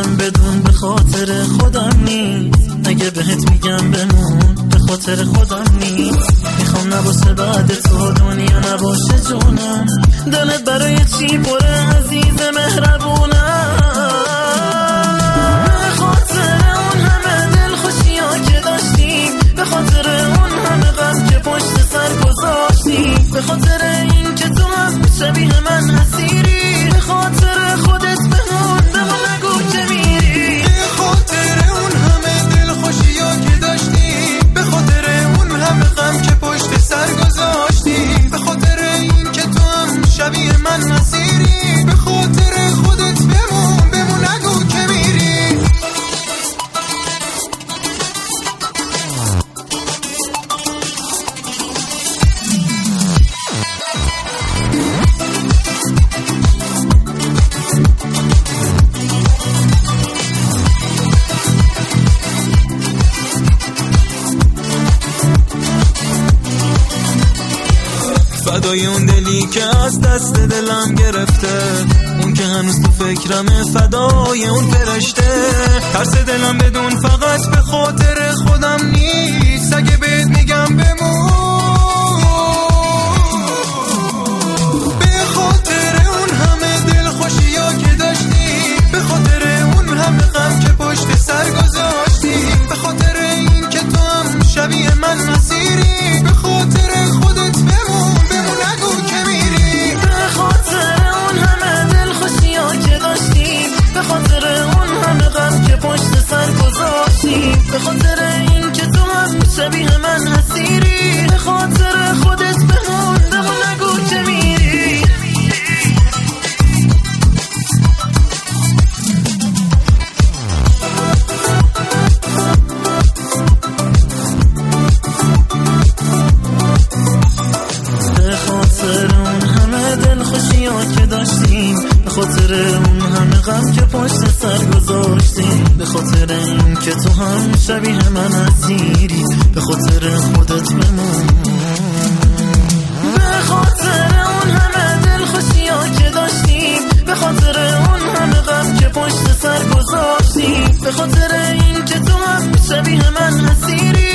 میگم بدون به خاطر خودم نیست، اگه بهت میگم بمون به خاطر خودم نیست. میخوام نباشه بعد تو دنیا نباشه جونم، دلت برای چی پره عزیز مهربونم. به خاطر اون همه دلخوشی‌ها که داشتیم، به خاطر اون همه غم که پشت سر گذاشتیم، به خاطر این که تو هم شبیه من اسیری، به خاطر خودت بمون نگو که میری. به خاطر اون همه دلخوشی‌ها که داشتیم، به خاطر اون همه غم که پشت سر گذاشتیم، به خاطر این که تو هم شبیه من اسیری، به خاطر خودت بمون نگو که میری. فدای اون دلی که از دست دلم گرفته، اون که هنوز تو فکرمه، فدای اون فرشته. ترس دلم بدون فقط به خاطر خودم نیست، اگه بهت میگم بمون به خاطر اون همه دلخوشی‌ها که داشتیم، به خاطر اون همه غم که پشت سر گذاشتیم، به خاطر این که تو هم شبیه من اسیری، به خاطر خودت بمون نگو که میری. به خاطر اون همه دلخوشی‌ها که داشتیم، به خاطر اون همه غم که پشت سر گذاشتیم، به خاطر این که تو هم شبیه من اسیری، به خاطر خودت بمون نگو که میری. به خاطر اون همه دلخوشی‌ها که داشتیم، به خاطر اون همه غم که پشت سر گذاشتیم، به خاطر این که تو هم شبیه من اسیری، به خاطر خودت بمون. به خاطر اون همه دلخوشی‌ها که داشتیم، به خاطر اون همه غم که پشت سر گذاشتیم، به خاطر این که تو هم شبیه من اسیری،